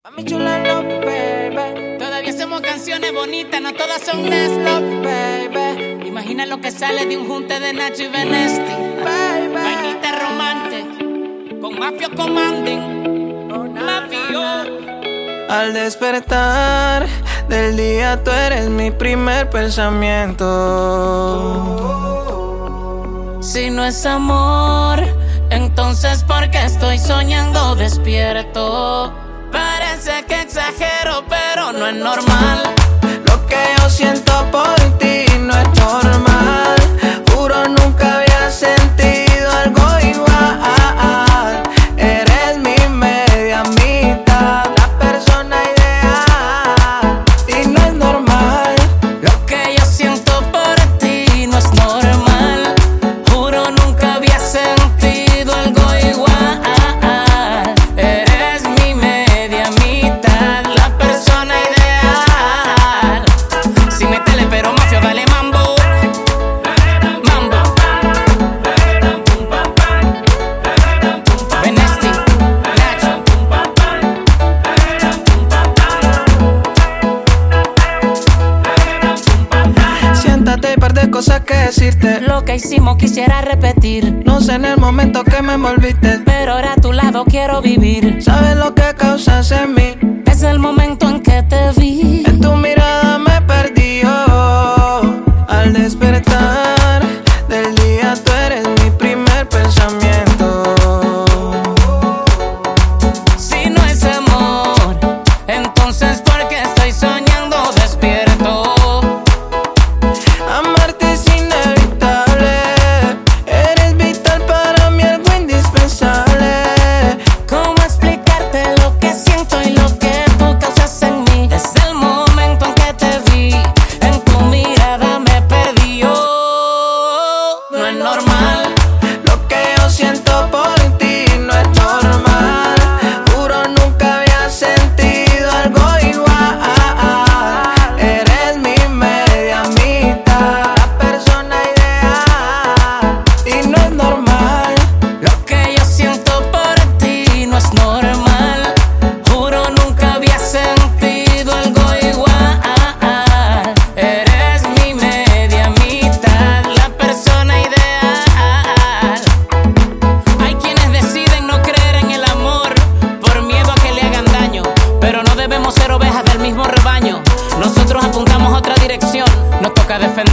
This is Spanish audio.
Mami chula, love, baby. Todavía hacemos canciones bonitas, no todas son nasty, Baby, Imagina lo que sale de un junte de Nacho y Benesti. baby. Vainita romante, con Mafio Commanding. Oh, nah, Mafio. Al despertar del día tú eres mi primer pensamiento. Si no es amor, entonces ¿por qué estoy soñando despierto? Parece que exagero, pero no es normal. Lo que yo siento por ti no es normal. Juro nunca había sentido algo igual. Eres mi media mitad, la persona ideal. Y no es normal. Lo que yo siento por ti no es normal. Juro nunca había sentido algo igual. Eres mi media mitad, la persona ideal. Sin meterle pero Mafio, dale mambo. Mambo. Benesti, Nacho. Siéntate, hay par de cosas que decirte. Lo que hicimos quisiera repetir, No sé en el momento que me envolviste. pero ahora a tu lado quiero vivir. Sabes lo que causas en mí. Es el momento en que te vi. En tu mirada me perdí yo. Al despertar del día tú eres mi primer pensamiento. Si no es amor, entonces ¿por qué estoy soñando despierto? Amarte es inevitable. Eres vital para mí, algo indispensable. ¿Cómo explicarte lo que siento y lo que tú causas en mí? Desde el momento en que te vi, en tu mirada me perdí yo. No es normal. Lo que yo siento por ti no es normal. Juro nunca había sentido algo igual. Eres mi media mitad, la persona ideal. Y no es normal. Lo que yo siento por ti no es normal. Juro nunca había sentido algo igual. Eres mi media mitad, la persona ideal. Hay quienes deciden no creer en el amor por miedo a que le hagan daño, pero no debemos ser ovejas del mismo rebaño. Nosotros apuntamos a otra dirección, nos toca defender